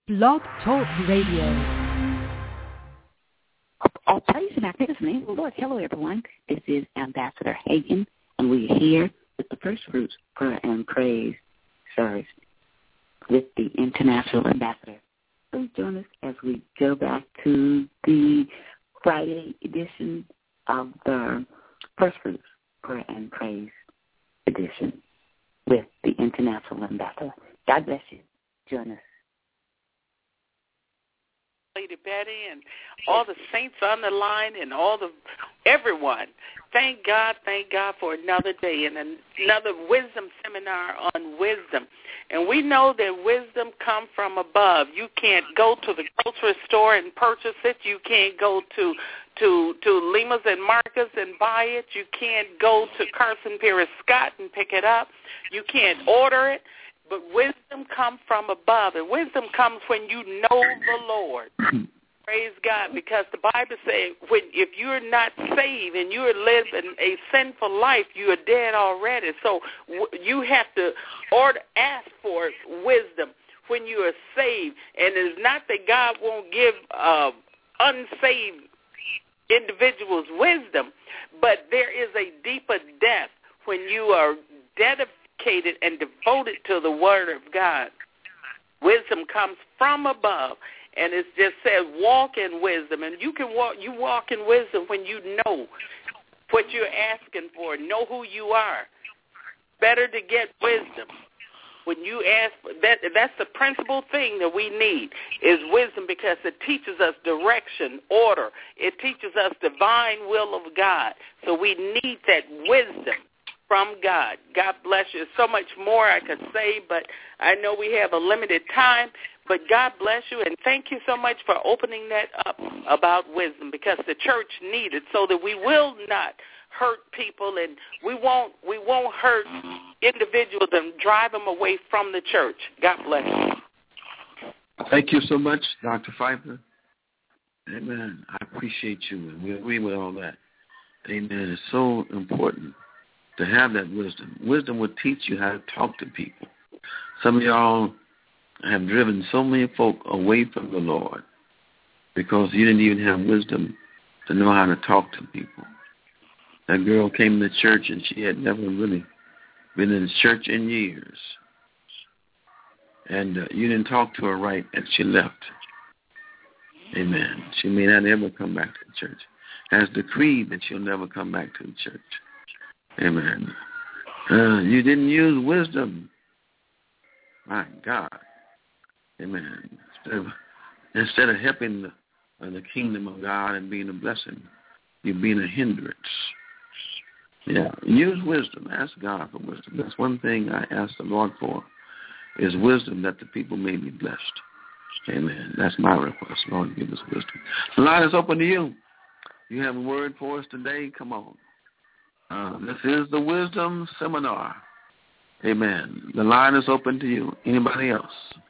Blog Talk Radio. All praise and magnificent name of the Lord. Hello, everyone. This is Ambassador Hagan, and we are here with the First Fruits Prayer and Praise service with the International Ambassador. Please join us as we go back to the Friday edition of the First Fruits Prayer and Praise edition with the International Ambassador. God bless you. Join us. Lady Betty and all the saints on the line and everyone. Thank God for another day and another wisdom seminar on wisdom. And we know that wisdom comes from above. You can't go to the grocery store and purchase it. You can't go to Lima's and Marcus and buy it. You can't go to Carson Perry Scott and pick it up. You can't order it. But wisdom comes from above, and wisdom comes when you know the Lord. Praise God, because the Bible says if you're not saved and you're living a sinful life, you are dead already. So you have to ask for wisdom when you are saved. And it's not that God won't give unsaved individuals wisdom, but there is a deeper depth when you are dedicated and devoted to the Word of God. Wisdom comes from above, and it just says walk in wisdom. And you walk in wisdom when you know what you're asking for, know who you are. Better to get wisdom. When you ask for that's the principal thing that we need is wisdom, because it teaches us direction, order. It teaches us divine will of God. So we need that wisdom from God. God bless you. So much more I could say, but I know we have a limited time. But God bless you, and thank you so much for opening that up about wisdom, because the church needs it so that we will not hurt people, and we won't hurt individuals and drive them away from the church. God bless you. Thank you so much, Dr. Pfeiffer. Amen. I appreciate you, and we agree with all that. Amen. It's so important to have that wisdom. Wisdom will teach you how to talk to people. Some of y'all have driven so many folk away from the Lord because you didn't even have wisdom to know how to talk to people. That girl came to church and she had never really been in church in years. And you didn't talk to her right and she left. Amen. She may not ever come back to the church. Has decreed that she'll never come back to the church. Amen. You didn't use wisdom. My God. Amen. Instead of helping the kingdom of God and being a blessing, you're being a hindrance. Yeah. Use wisdom. Ask God for wisdom. That's one thing I ask the Lord for, is wisdom that the people may be blessed. Amen. That's my request. Lord, give us wisdom. The line is open to you. You have a word for us today? Come on. This is the Wisdom Seminar. Amen. The line is open to you. Anybody else?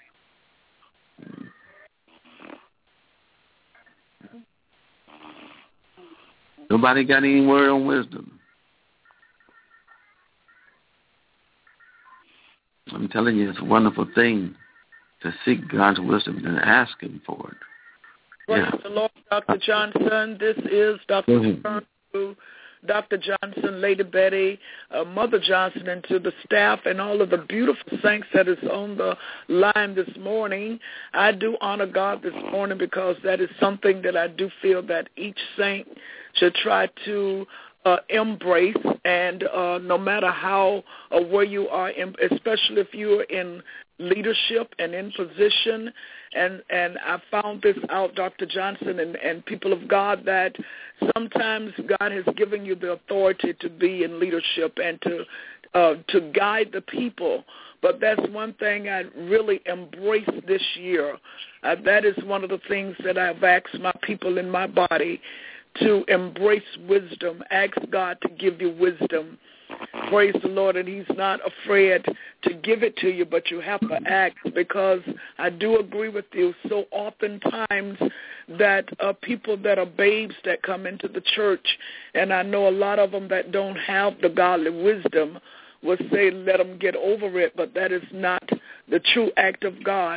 Nobody got any word on wisdom? I'm telling you, it's a wonderful thing to seek God's wisdom and ask Him for it. Praise the Lord, Dr. Johnson. This is Dr. Dr. Johnson, Lady Betty, Mother Johnson, and to the staff and all of the beautiful saints that is on the line this morning. I do honor God this morning because that is something that I do feel that each saint should try to embrace, and no matter how or where you are, especially if you're in leadership and in position. And I found this out, Dr. Johnson and people of God, that sometimes God has given you the authority to be in leadership and to guide the people. But that's one thing I really embraced this year. That is one of the things that I've asked my people in my body to embrace wisdom. Ask God to give you wisdom. Praise the Lord, and He's not afraid to give it to you, but you have to act, because I do agree with you. So oftentimes that people that are babes that come into the church, and I know a lot of them that don't have the godly wisdom, will say let them get over it, but that is not the true act of God.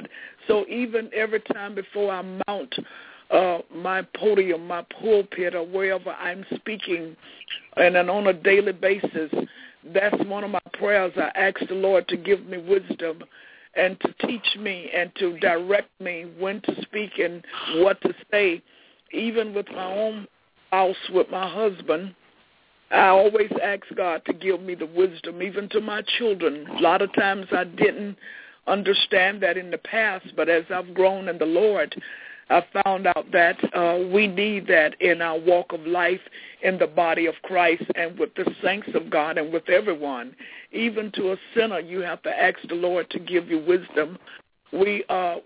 So even every time before I mount my podium, my pulpit, or wherever I'm speaking, and then on a daily basis, that's one of my prayers. I ask the Lord to give me wisdom and to teach me and to direct me when to speak and what to say. Even with my own house, with my husband, I always ask God to give me the wisdom, even to my children. A lot of times I didn't understand that in the past, but as I've grown in the Lord, I found out that we need that in our walk of life in the body of Christ and with the saints of God and with everyone. Even to a sinner, you have to ask the Lord to give you wisdom. We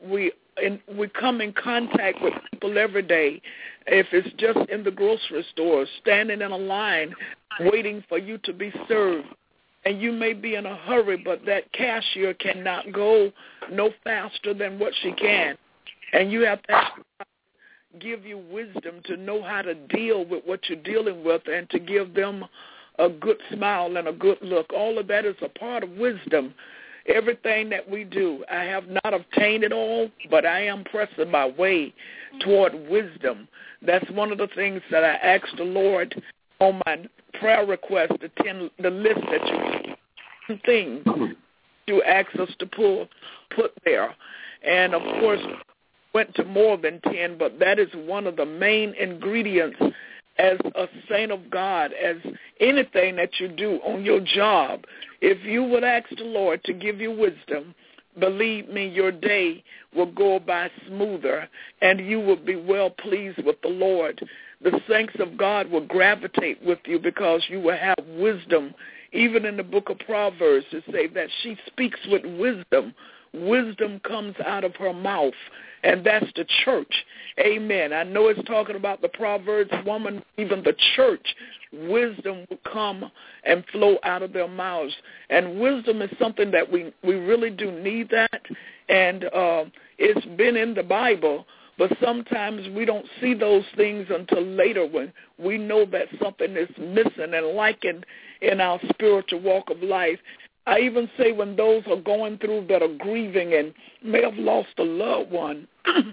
come in contact with people every day. If it's just in the grocery store, standing in a line, waiting for you to be served. And you may be in a hurry, but that cashier cannot go no faster than what she can. And you have to give you wisdom to know how to deal with what you're dealing with and to give them a good smile and a good look. All of that is a part of wisdom. Everything that we do, I have not obtained it all, but I am pressing my way toward wisdom. That's one of the things that I asked the Lord on my prayer request, the list that you things you asked us to put there. And, of course, went to more than 10, but that is one of the main ingredients as a saint of God, as anything that you do on your job. If you would ask the Lord to give you wisdom, believe me, your day will go by smoother, and you will be well pleased with the Lord. The saints of God will gravitate with you because you will have wisdom. Even in the book of Proverbs, it says that she speaks with wisdom. Wisdom comes out of her mouth, and that's the church. Amen. I know it's talking about the Proverbs woman, even the church. Wisdom will come and flow out of their mouths. And wisdom is something that we really do need that. And it's been in the Bible, but sometimes we don't see those things until later when we know that something is missing and lacking in our spiritual walk of life. I even say when those are going through that are grieving and may have lost a loved one,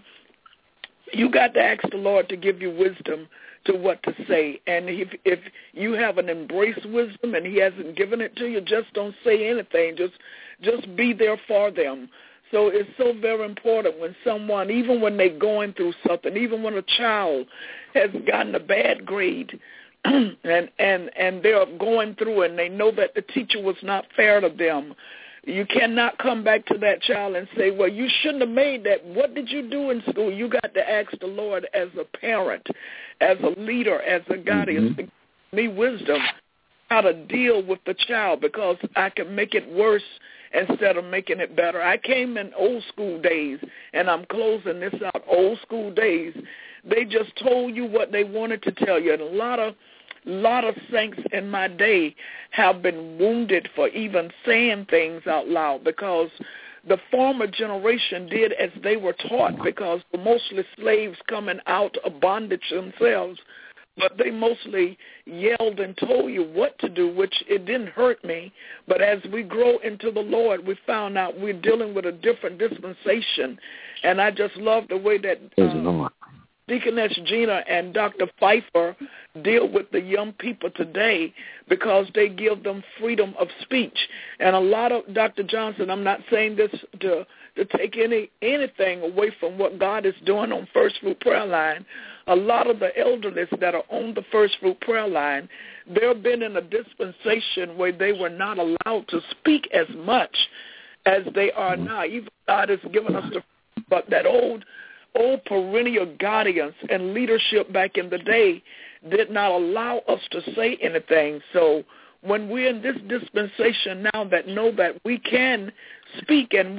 you got to ask the Lord to give you wisdom to what to say. And if you haven't embraced wisdom and he hasn't given it to you, just don't say anything. Just be there for them. So it's so very important when someone, even when they're going through something, even when a child has gotten a bad grade, and they're going through and they know that the teacher was not fair to them, you cannot come back to that child and say, well, you shouldn't have made that. What did you do in school? You got to ask the Lord as a parent, as a leader, as a guardian, to give me wisdom how to deal with the child, because I can make it worse instead of making it better. I came in old school days, and I'm closing this out. Old school days, they just told you what they wanted to tell you. And a lot of saints in my day have been wounded for even saying things out loud, because the former generation did as they were taught, because they're mostly slaves coming out of bondage themselves. But they mostly yelled and told you what to do, which it didn't hurt me. But as we grow into the Lord, we found out we're dealing with a different dispensation. And I just love the way that Deaconess Gina and Dr. Pfeiffer deal with the young people today, because they give them freedom of speech. And a lot of, Dr. Johnson, I'm not saying this to take anything away from what God is doing on First Fruit Prayer Line. A lot of the elderly that are on the First Fruit Prayer Line, they've been in a dispensation where they were not allowed to speak as much as they are now. Even God has given us but that old perennial guardians and leadership back in the day did not allow us to say anything. So when we're in this dispensation now that know that we can speak and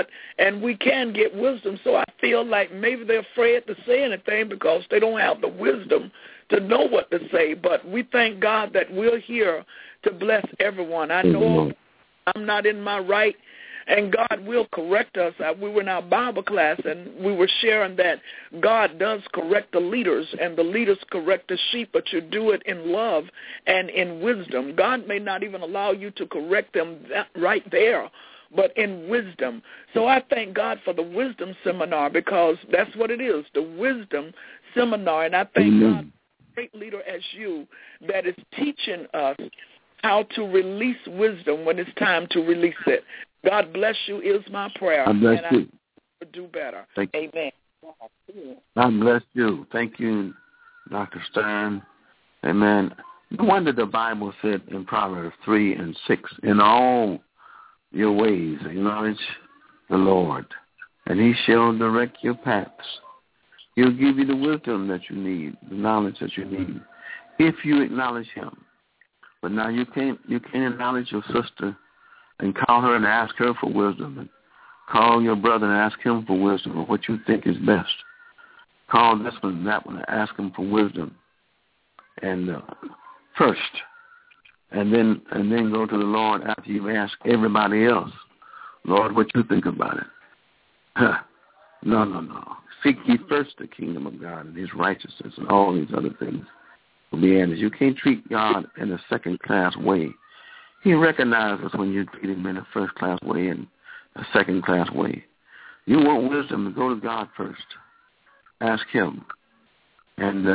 we can get wisdom, so I feel like maybe they're afraid to say anything because they don't have the wisdom to know what to say. But we thank God that we're here to bless everyone. I know I'm not in my right, and God will correct us. We were in our Bible class, and we were sharing that God does correct the leaders, and the leaders correct the sheep, but you do it in love and in wisdom. God may not even allow you to correct them right there, but in wisdom. So I thank God for the wisdom seminar, because that's what it is, the wisdom seminar. And I thank God for a great leader as you that is teaching us how to release wisdom when it's time to release it. God bless you is my prayer. God bless you. I will do better. Amen. God bless you. Thank you, Dr. Stern. Amen. No wonder the Bible said in Proverbs 3:6, in all your ways acknowledge the Lord, and he shall direct your paths. He'll give you the wisdom that you need, the knowledge that you need, if you acknowledge him. But now you can't acknowledge your sister and call her and ask her for wisdom, and call your brother and ask him for wisdom or what you think is best. Call this one and that one and ask him for wisdom, and first, and then go to the Lord after you've asked everybody else, Lord, what you think about it? No. Seek ye first the kingdom of God and his righteousness, and all these other things will be added. You can't treat God in a second-class way. He recognizes when you treat him in a first-class way and a second-class way. You want wisdom, go to God first. Ask him. And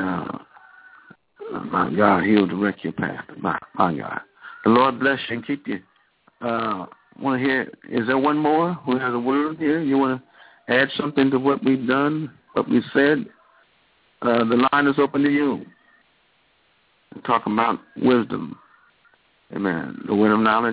my God, he'll direct your path. My God. The Lord bless you and keep you. Want to hear, is there one more who has a word here? You want to add something to what we've done, what we said? The line is open to you. We're talking about wisdom. Amen. The word of knowledge.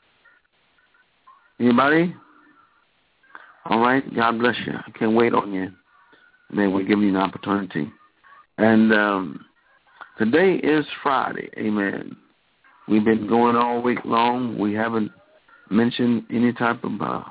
Anybody? All right. God bless you. I can't wait on you. May we give you an opportunity. And today is Friday. Amen. We've been going all week long. We haven't mentioned any type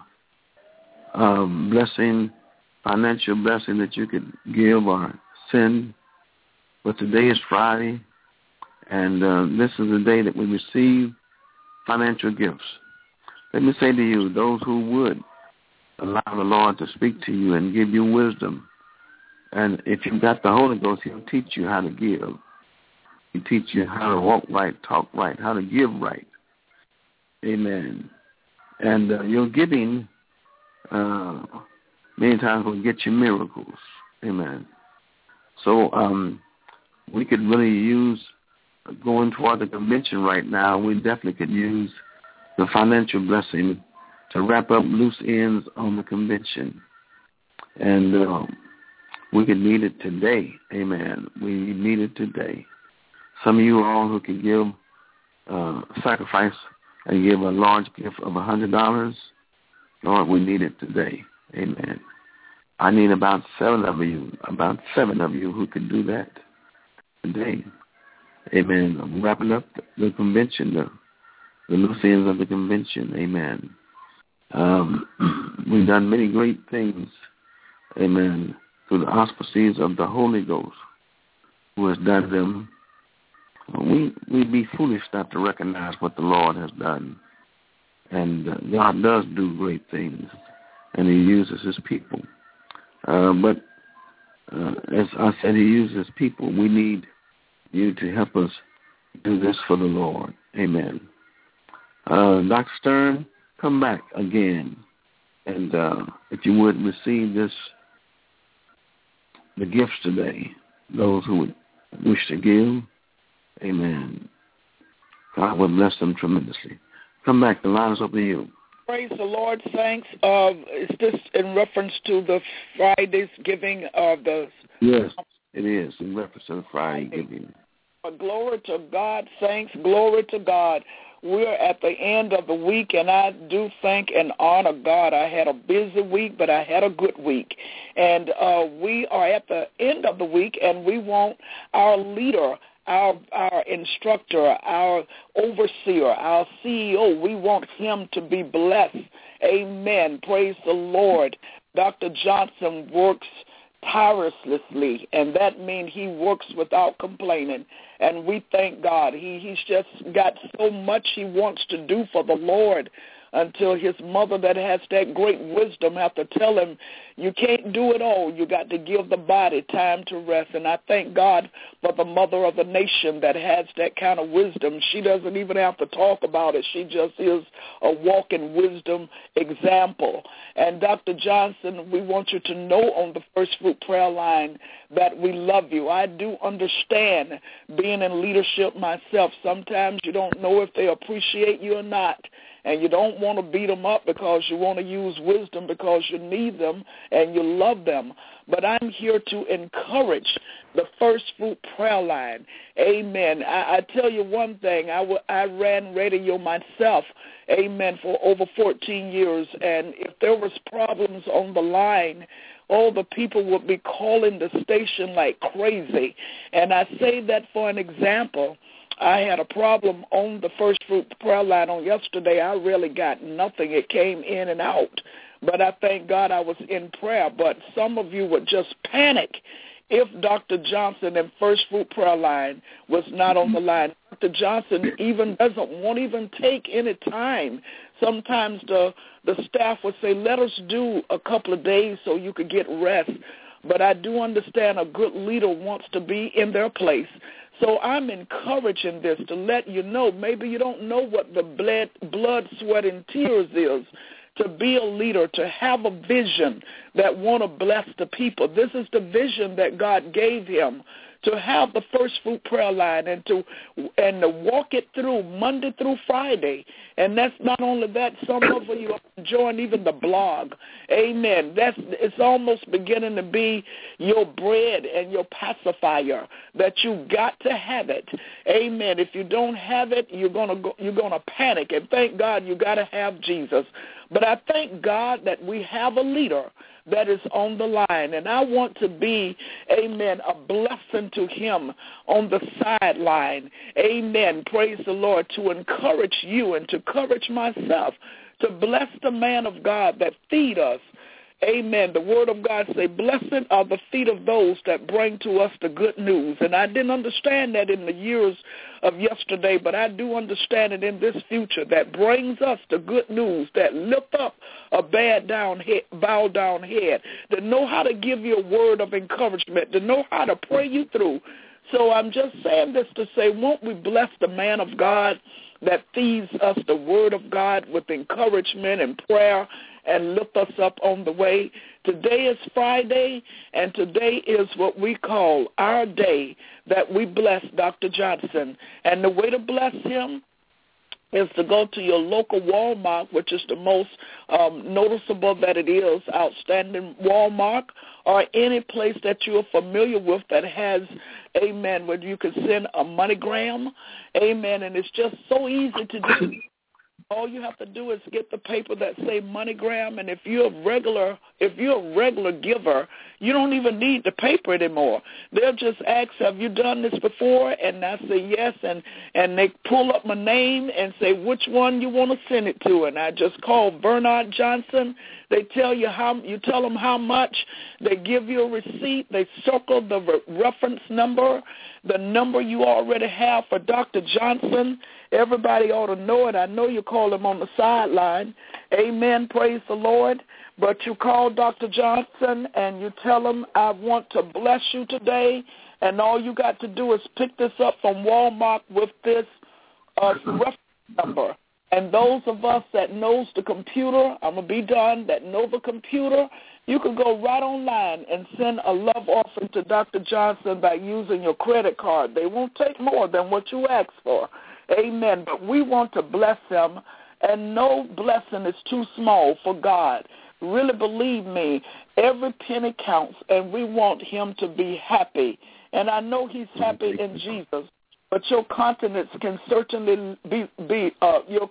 of blessing, financial blessing that you could give or send. But today is Friday. And this is the day that we receive financial gifts. Let me say to you, those who would allow the Lord to speak to you and give you wisdom, and if you've got the Holy Ghost, he'll teach you how to give. He'll teach you how to walk right, talk right, how to give right. Amen. And your giving many times will get you miracles. Amen. So we could really use, going toward the convention right now, we definitely could use the financial blessing to wrap up loose ends on the convention. And we could need it today. Amen. We need it today. Some of you all who can give sacrifice and give a large gift of $100, Lord, we need it today. Amen. I need about seven of you who can do that today. Amen. I'm wrapping up the convention, the loose ends of the convention. Amen. We've done many great things. Amen. Through the auspices of the Holy Ghost, who has done them. We'd be foolish not to recognize what the Lord has done. And God does do great things, and he uses his people. But as I said, he uses people. We need you to help us do this for the Lord. Amen. Dr. Stern, come back again. And if you would receive the gifts today, those who would wish to give, amen. God will bless them tremendously. Come back. The line is open to you. Praise the Lord, saints. Is this in reference to the Friday's giving of the... Yes, it is in reference to the Friday giving. Glory to God, saints. Glory to God. We're at the end of the week, and I do thank and honor God. I had a busy week, but I had a good week. And we are at the end of the week, and we want our leader, our instructor, our overseer, our CEO, we want him to be blessed. Amen. Praise the Lord. Dr. Johnson works tirelessly, and that means he works without complaining. And we thank God. He's just got so much he wants to do for the Lord. until his mother that has that great wisdom have to tell him, you can't do it all. You got to give the body time to rest. And I thank God for the mother of the nation that has that kind of wisdom. She doesn't even have to talk about it. She just is a walking wisdom example. And Dr. Johnson, we want you to know on the First Fruit prayer line that we love you. I do understand being in leadership myself. Sometimes you don't know if they appreciate you or not. And you don't want to beat them up because you want to use wisdom because you need them and you love them. But I'm here to encourage the First Fruit prayer line. Amen. I tell you one thing. I ran radio myself, amen, for over 14 years. And if there was problems on the line, all the people would be calling the station like crazy. And I say that for an example. I had a problem on the First Fruit prayer line on yesterday. I really got nothing. It came in and out. But I thank God I was in prayer. But some of you would just panic if Dr. Johnson and First Fruit prayer line was not on the line. Dr. Johnson won't even take any time. Sometimes the staff would say, let us do a couple of days so you could get rest. But I do understand a good leader wants to be in their place. So I'm encouraging this to let you know, maybe you don't know what the blood, sweat, and tears is, to be a leader, to have a vision that want to bless the people. This is the vision that God gave him, to have the First Fruit prayer line and to walk it through Monday through Friday. And that's not only that, some of you join even the blog. Amen. It's almost beginning to be your bread and your pacifier, that you got to have it. Amen. If you don't have it, you're gonna panic. And thank God you got to have Jesus. But I thank God that we have a leader that is on the line. And I want to be, amen, a blessing to him on the sideline. Amen. Praise the Lord. To encourage you and to encourage myself, to bless the man of God that feed us. Amen. The word of God say, blessed are the feet of those that bring to us the good news. And I didn't understand that in the years of yesterday, but I do understand it in this future, that brings us the good news, that lift up a bowed down head, that know how to give you a word of encouragement, to know how to pray you through. So I'm just saying this to say, won't we bless the man of God that feeds us the word of God with encouragement and prayer and lift us up on the way. Today is Friday, and today is what we call our day that we bless Dr. Johnson. And the way to bless him is to go to your local Walmart, which is the most noticeable that it is, outstanding Walmart, or any place that you're familiar with that has, amen, where you can send a MoneyGram, amen, and it's just so easy to do. All you have to do is get the paper that say MoneyGram, and if you're a regular giver, you don't even need the paper anymore. They'll just ask, have you done this before? And I say yes, and they pull up my name and say which one you want to send it to, and I just call Bernard Johnson. They tell you you tell them how much. They give you a receipt. They circle the reference number, the number you already have for Dr. Johnson. Everybody ought to know it. I know you call him on the sideline. Amen. Praise the Lord. But you call Dr. Johnson and you tell him, I want to bless you today. And all you got to do is pick this up from Walmart with this reference number. And those of us that knows the computer, I'm going to be done, that know the computer, you can go right online and send a love offering to Dr. Johnson by using your credit card. They won't take more than what you ask for. Amen. But we want to bless him, and no blessing is too small for God. Really believe me, every penny counts, and we want him to be happy. And I know he's happy in Jesus. But your continence can certainly your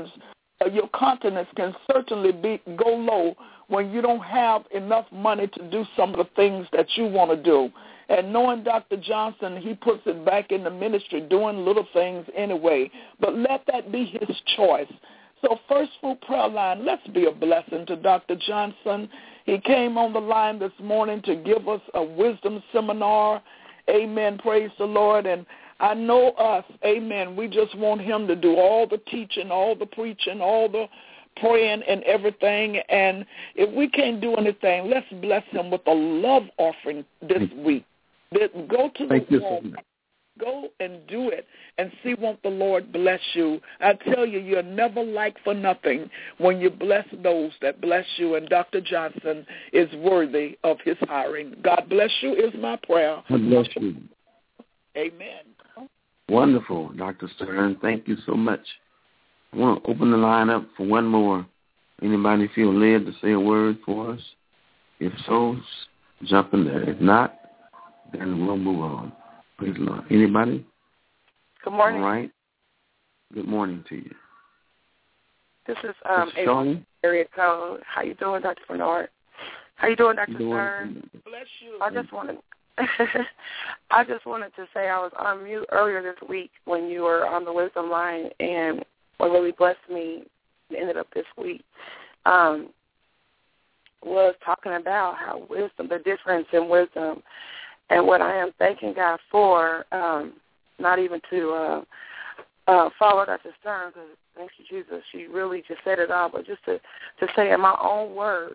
continence can certainly go low when you don't have enough money to do some of the things that you want to do. And knowing Dr. Johnson, he puts it back in the ministry, doing little things anyway. But let that be his choice. So First Fruit Prayer Line, let's be a blessing to Dr. Johnson. He came on the line this morning to give us a wisdom seminar. Amen. Praise the Lord. And I know us, amen, we just want him to do all the teaching, all the preaching, all the praying and everything. And if we can't do anything, let's bless him with a love offering this week. Go to the wall. Go and do it and see won't the Lord bless you. I tell you, you're never like for nothing when you bless those that bless you, and Dr. Johnson is worthy of his hiring. God bless you is my prayer. God bless you. Amen. Wonderful, Dr. Stern. Thank you so much. I want to open the line up for one more. Anybody feel led to say a word for us? If so, jump in there. If not, then we'll move on. Praise the Lord. Anybody? Good morning. All right. Good morning to you. This is area code. How you doing, Dr. Bernard? How you doing, Dr. Stern? Bless you. I just wanted to say I was on mute earlier this week when you were on the Wisdom line, and what really blessed me ended up this week was talking about how wisdom, the difference in wisdom. And what I am thanking God for, not even to follow Dr. Stern, because thank you, Jesus, she really just said it all, but just to say in my own words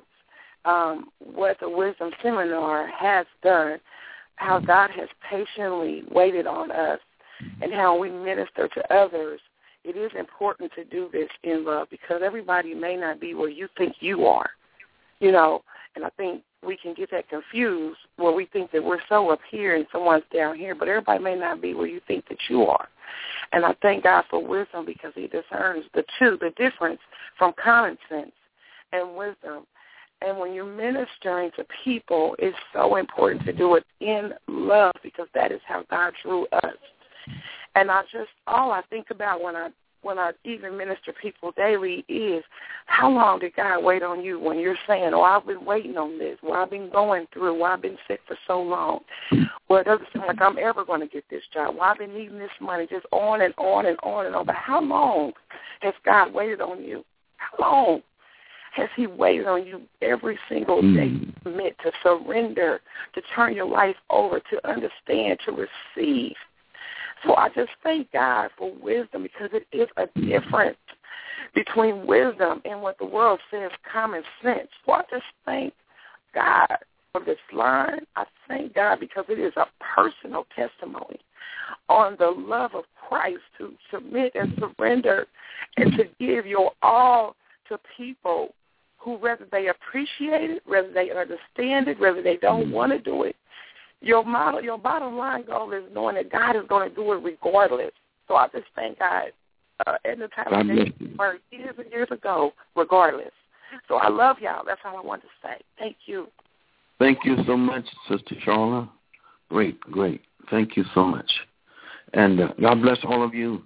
what the Wisdom Seminar has done, how God has patiently waited on us, and how we minister to others. It is important to do this in love because everybody may not be where you think you are, you know, and I think we can get that confused where we think that we're so up here and someone's down here, but everybody may not be where you think that you are. And I thank God for wisdom because he discerns the difference from common sense and wisdom. And when you're ministering to people, it's so important to do it in love because that is how God drew us. And all I think about when I even minister people daily is how long did God wait on you when you're saying, oh, I've been waiting on this, well, I've been going through, well, I've been sick for so long, well, it doesn't seem like I'm ever going to get this job, well, I've been needing this money, just on and on and on and on. But how long has God waited on you? How long has he waited on you every single day to commit, to surrender, to turn your life over, to understand, to receive? So I just thank God for wisdom because it is a difference between wisdom and what the world says common sense. So I just thank God for this line. I thank God because it is a personal testimony on the love of Christ to submit and surrender and to give your all to people who, whether they appreciate it, whether they understand it, whether they don't want to do it, your bottom line goal is knowing that God is going to do it regardless. So I just thank God at the time of years and years ago, regardless. So I love y'all. That's all I want to say. Thank you. Thank you so much, Sister Charla. Great. Thank you so much. And God bless all of you.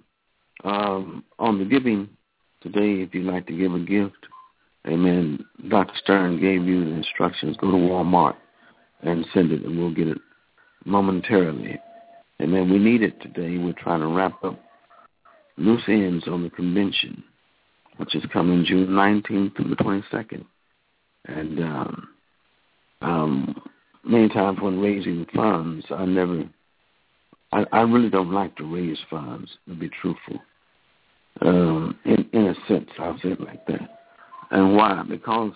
On the giving today, if you'd like to give a gift, amen, Dr. Stern gave you the instructions. Go to Walmart and send it, and we'll get it momentarily. Amen. We need it today. We're trying to wrap up loose ends on the convention, which is coming June 19th through the 22nd. And many times when raising funds, I really don't like to raise funds, to be truthful. In a sense, I'll say it like that. And why? Because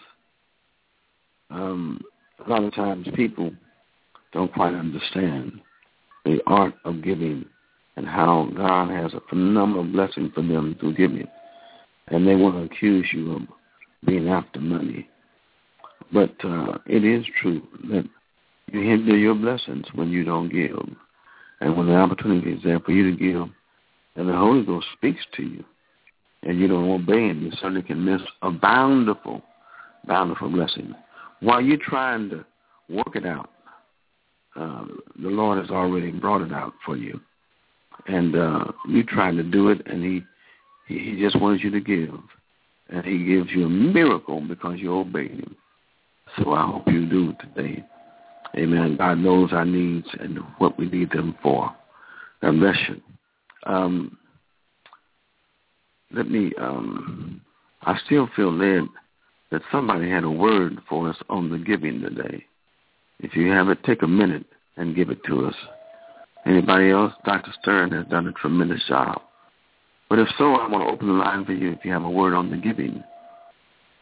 a lot of times people don't quite understand the art of giving and how God has a phenomenal blessing for them through giving. And they want to accuse you of being after money. But it is true that you hinder your blessings when you don't give. And when the opportunity is there for you to give, and the Holy Ghost speaks to you, and you don't obey him, you certainly can miss a bountiful blessing. While you're trying to work it out, the Lord has already brought it out for you. And you're trying to do it, and he just wants you to give. And he gives you a miracle because you obey him. So I hope you do it today. Amen. God knows our needs and what we need them for. God bless you. I still feel led that somebody had a word for us on the giving today. If you have it, take a minute and give it to us. Anybody else? Dr. Stern has done a tremendous job. But if so, I want to open the line for you if you have a word on the giving.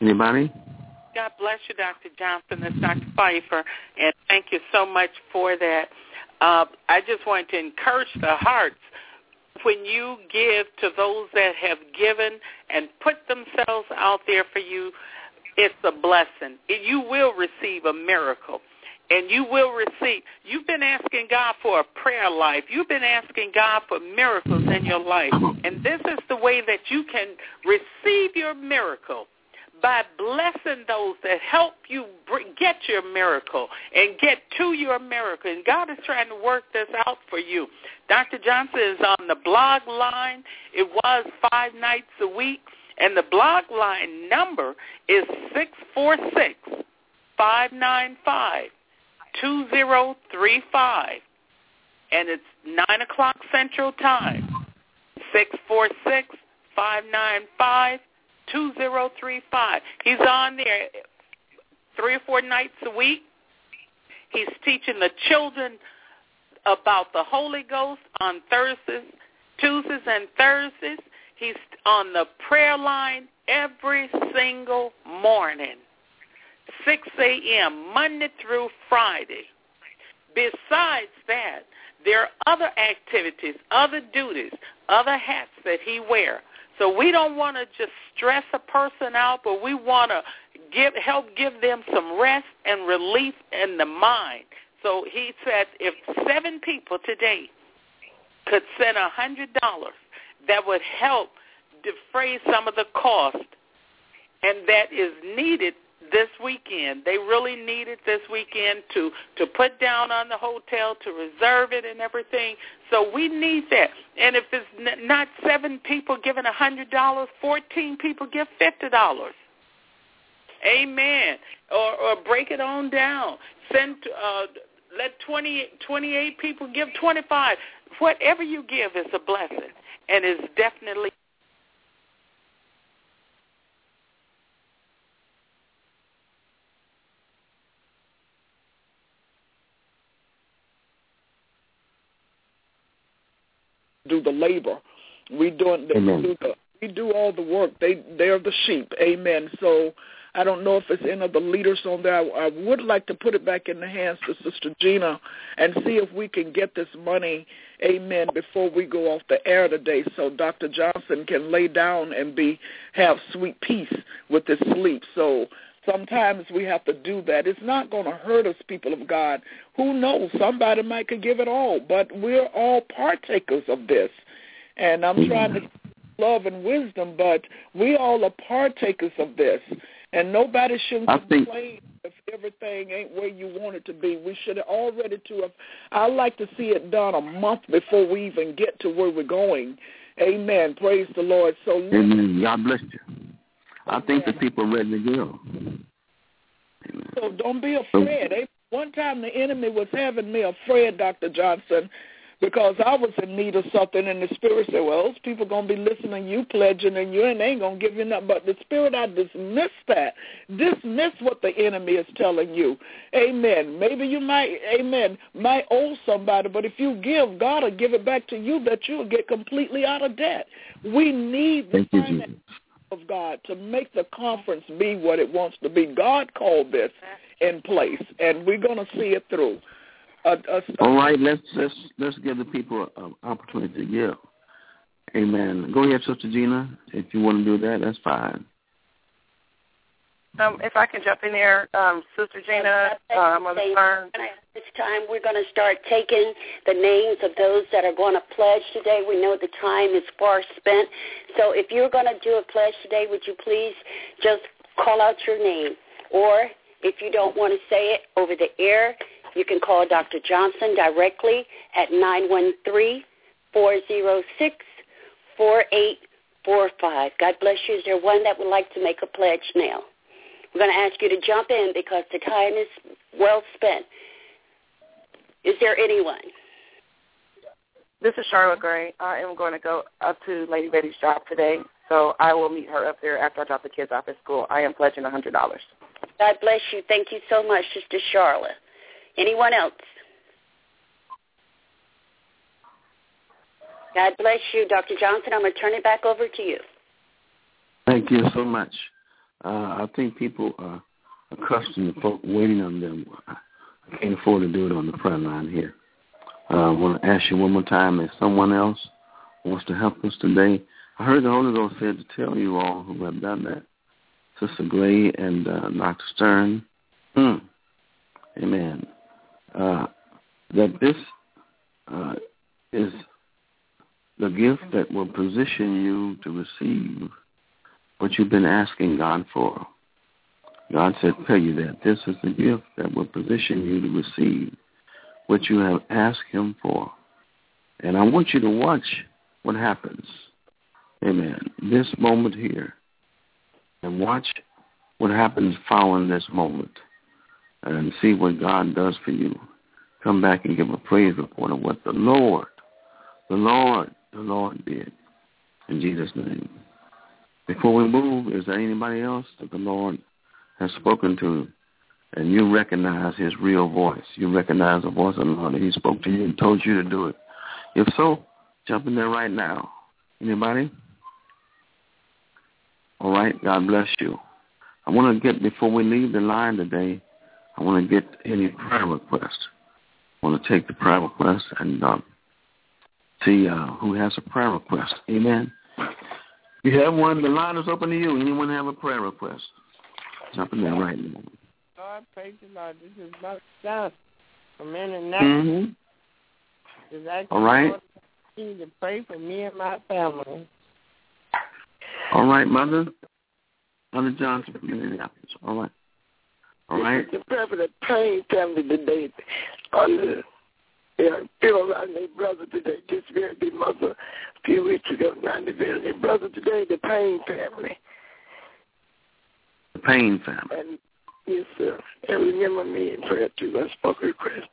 Anybody? God bless you, Dr. Johnson. It's Dr. Pfeiffer, and thank you so much for that. I just want to encourage the hearts. When you give to those that have given and put themselves out there for you, it's a blessing. You will receive a miracle. And you will receive. You've been asking God for a prayer life. You've been asking God for miracles in your life. And this is the way that you can receive your miracle, by blessing those that help you get your miracle and get to your miracle. And God is trying to work this out for you. Dr. Johnson is on the blog line. It was 5 nights a week. And the blog line number is 646-595-2035. And it's 9 o'clock Central Time. 646-595-2035. He's on there 3 or 4 nights a week. He's teaching the children about the Holy Ghost on Tuesdays and Thursdays. He's on the prayer line every single morning, 6 a.m., Monday through Friday. Besides that, there are other activities, other duties, other hats that he wears. So we don't want to just stress a person out, but we want to help give them some rest and relief in the mind. So he said if 7 people today could send $100, that would help defray some of the cost, and that is needed this weekend. They really need it this weekend to put down on the hotel, to reserve it and everything. So we need that. And if it's not 7 people giving $100, 14 people give $50. Amen. Or break it on down. Let 28 people give 25. Whatever you give is a blessing, and is definitely. Do the labor. We do all the work. They're the sheep. Amen. So I don't know if it's any of the leaders on there. I would like to put it back in the hands of Sister Gina and see if we can get this money, amen, before we go off the air today, so Dr. Johnson can lay down and have sweet peace with his sleep. So sometimes we have to do that. It's not going to hurt us, people of God. Who knows? Somebody might could give it all, but we're all partakers of this. And I'm trying to love and wisdom, but we all are partakers of this. And nobody should complain if everything ain't where you want it to be. We should have already I like to see it done a month before we even get to where we're going. Amen. Praise the Lord. So amen. God bless you. I think the people are ready to go. Amen. So don't be afraid. One time the enemy was having me afraid, Dr. Johnson, because I was in need of something, and the Spirit said, well, those people going to be listening to you, pledging, and you ain't going to give you nothing. But the Spirit, I dismissed that. Dismiss what the enemy is telling you. Amen. Maybe you might owe somebody, but if you give, God will give it back to you that you'll get completely out of debt. We need the finance of God to make the conference be what it wants to be. God called this in place, and we're going to see it through. All right, let's give the people an opportunity to give. Amen. Go ahead, Sister Gina. If you want to do that, that's fine. If I can jump in there, Sister Gina, Mother Stern. This time we're going to start taking the names of those that are going to pledge today. We know the time is far spent. So if you're going to do a pledge today, would you please just call out your name? Or if you don't want to say it over the air, you can call Dr. Johnson directly at 913-406-4845. God bless you. Is there one that would like to make a pledge now? We're going to ask you to jump in because the time is well spent. Is there anyone? This is Charlotte Gray. I am going to go up to Lady Betty's job today, so I will meet her up there after I drop the kids off at school. I am pledging $100. God bless you. Thank you so much, Sister Charlotte. Anyone else? God bless you, Dr. Johnson. I'm going to turn it back over to you. Thank you so much. I think people are accustomed to folk waiting on them. I can't afford to do it on the prayer line here. I want to ask you one more time if someone else wants to help us today. I heard the Holy Ghost said to tell you all who have done that, Sister Gray and Dr. Stern, amen, that this is the gift that will position you to receive what you've been asking God for. God said, tell you that this is the gift that will position you to receive what you have asked him for. And I want you to watch what happens. Amen. This moment here. And watch what happens following this moment. And see what God does for you. Come back and give a praise report of what the Lord did. In Jesus' name. Before we move, is there anybody else that the Lord has spoken to and you recognize his real voice? You recognize the voice of the Lord and he spoke to you and told you to do it. If so, jump in there right now. Anybody? All right, God bless you. I want to get, before we leave the line today, I want to get any prayer requests. I want to take the prayer request and see who has a prayer request. Amen. If you have one, the line is open to you. Anyone have a prayer request? Jump in there right now. Lord, praise the Lord. This is Mother Johnson from Indianapolis. All right. To pray for me and my family. All right, Mother Johnson from Indianapolis. All right. All right. To pray for the Payne family today. Feel like their brother today. Just very big mother a few weeks ago. Now they buried their brother today. The Payne family. The Payne family. And yes, sir. And remember me in prayer too. I spoke a request.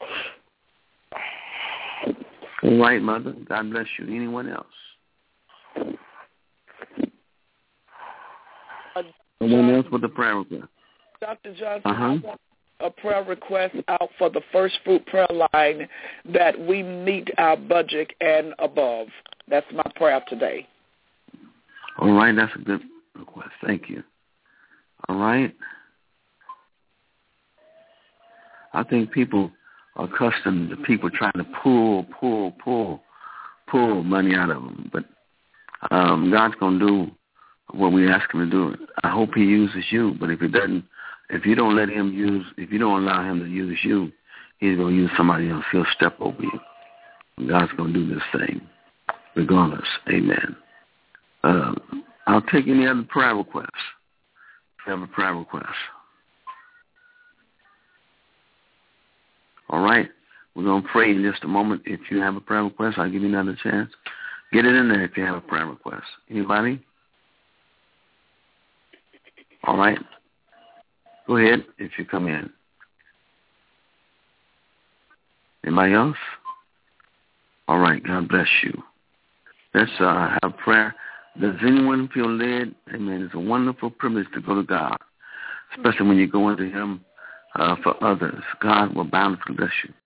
All right, Mother. God bless you. Anyone else? Someone else with a prayer request. Dr. Johnson, I want a prayer request out for the First Fruit prayer line that we meet our budget and above. That's my prayer today. All right, that's a good request. Thank you. All right. I think people are accustomed to people trying to pull money out of them. But God's going to do what we ask him to do. I hope he uses you, but if he doesn't, if you don't allow him to use you, he's going to use somebody else. He'll step over you. And God's going to do this thing regardless. Amen. I'll take any other prayer requests. If you have a prayer request. All right. We're going to pray in just a moment. If you have a prayer request, I'll give you another chance. Get it in there if you have a prayer request. Anybody? All right. Go ahead if you come in. Anybody else? All right. God bless you. Let's have prayer. Does anyone feel led? Amen. It's a wonderful privilege to go to God, especially when you go into him for others. God will bountifully bless you.